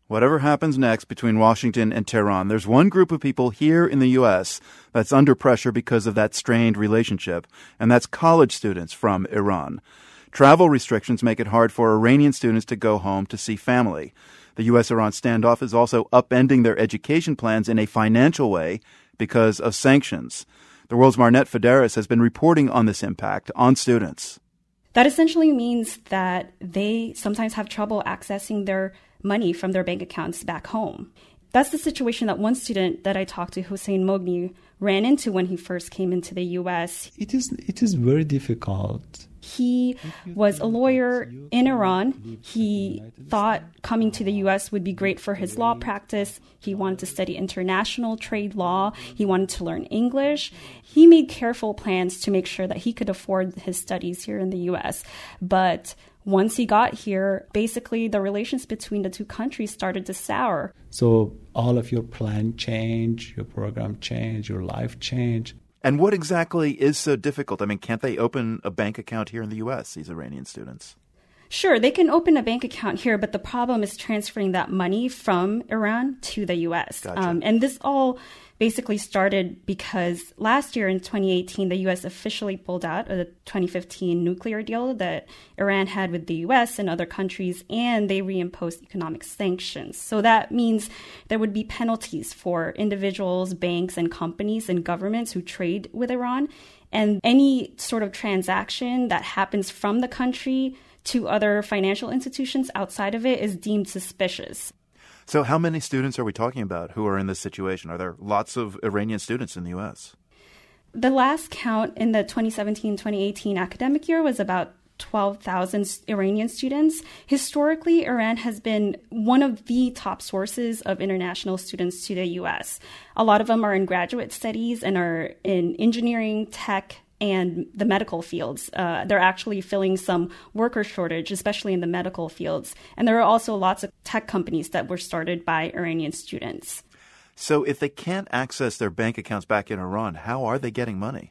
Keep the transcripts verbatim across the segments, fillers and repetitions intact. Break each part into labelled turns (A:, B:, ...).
A: Whatever happens next between Washington and Tehran, there's one group of people here in the U S that's under pressure because of that strained relationship, and that's college students from Iran. Travel restrictions make it hard for Iranian students to go home to see family. The U S-Iran standoff is also upending their education plans in a financial way because of sanctions. The World's Marnet Federis has been reporting on this impact on students.
B: That essentially means that they sometimes have trouble accessing their money from their bank accounts back home. That's the situation that one student that I talked to, Hossein Mogni, ran into when he first came into the U S.
C: It is it is very difficult.
B: He was a lawyer in Iran. He thought coming to the U S would be great for his law practice. He wanted to study international trade law. He wanted to learn English. He made careful plans to make sure that he could afford his studies here in the U S. But once he got here, basically the relations between the two countries started to sour.
C: So all of your plan change, your program change, your life change.
A: And what exactly is so difficult? I mean, can't they open a bank account here in the U S, these Iranian students?
B: Sure, they can open a bank account here, but the problem is transferring that money from Iran to the U S.
A: Gotcha.
B: Um, and this all basically started because last year in twenty eighteen, the U S officially pulled out of the twenty fifteen nuclear deal that Iran had with the U S and other countries, and they reimposed economic sanctions. So that means there would be penalties for individuals, banks, and companies and governments who trade with Iran. And any sort of transaction that happens from the country to other financial institutions outside of it is deemed suspicious.
A: So how many students are we talking about who are in this situation? Are there lots of Iranian students in the U S?
B: The last count in the twenty seventeen twenty eighteen academic year was about twelve thousand Iranian students. Historically, Iran has been one of the top sources of international students to the U S. A lot of them are in graduate studies and are in engineering, tech, and the medical fields. Uh, they're actually filling some worker shortage, especially in the medical fields. And there are also lots of tech companies that were started by Iranian students.
A: So if they can't access their bank accounts back in Iran, how are they getting money?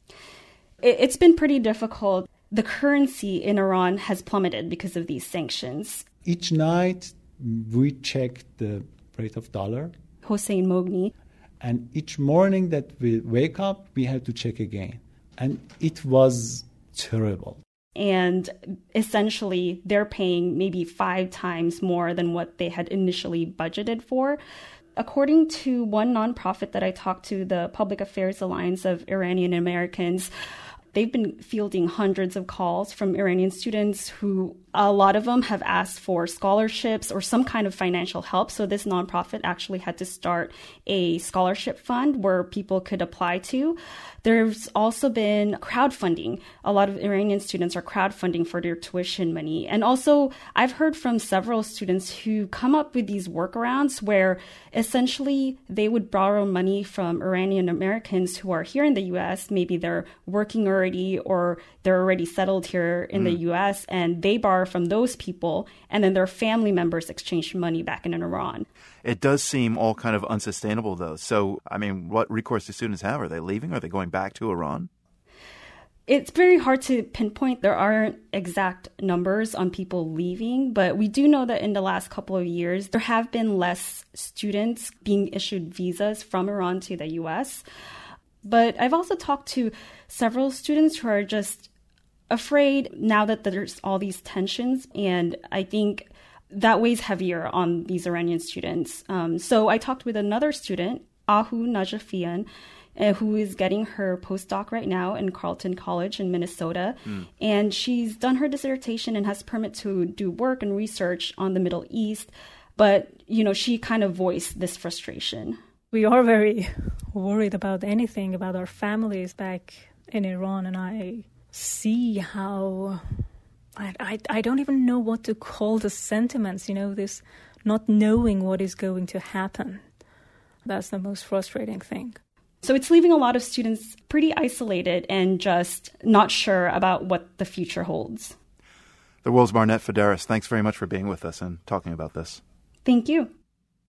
B: It, it's been pretty difficult. The currency in Iran has plummeted because of these sanctions.
C: Each night we check the rate of dollar.
B: Hossein Mogni.
C: And each morning that we wake up, we have to check again. And it was terrible.
B: And essentially, they're paying maybe five times more than what they had initially budgeted for. According to one nonprofit that I talked to, the Public Affairs Alliance of Iranian Americans, they've been fielding hundreds of calls from Iranian students who, a lot of them have asked for scholarships or some kind of financial help. So this nonprofit actually had to start a scholarship fund where people could apply to. There's also been crowdfunding. A lot of Iranian students are crowdfunding for their tuition money. And also, I've heard from several students who come up with these workarounds where essentially they would borrow money from Iranian Americans who are here in the U S. Maybe they're working already or they're already settled here in mm. the U S, and they borrow from those people, and then their family members exchange money back in Iran.
A: It does seem all kind of unsustainable, though. So, I mean, what recourse do students have? Are they leaving? Are they going back to Iran?
B: It's very hard to pinpoint. There aren't exact numbers on people leaving, but we do know that in the last couple of years, there have been less students being issued visas from Iran to the U S. But I've also talked to several students who are just afraid now that there's all these tensions, and I think that weighs heavier on these Iranian students. Um, so I talked with another student, Ahu Najafian, uh, who is getting her postdoc right now in Carleton College in Minnesota. Mm. And she's done her dissertation and has permit to do work and research on the Middle East. But, you know, she kind of voiced this frustration.
D: We are very worried about anything, about our families back in Iran, and I see how I, I I don't even know what to call the sentiments, you know, this not knowing what is going to happen. That's the most frustrating thing.
B: So it's leaving a lot of students pretty isolated and just not sure about what the future holds.
A: The World's Marnet Federis, thanks very much for being with us and talking about this.
B: Thank you.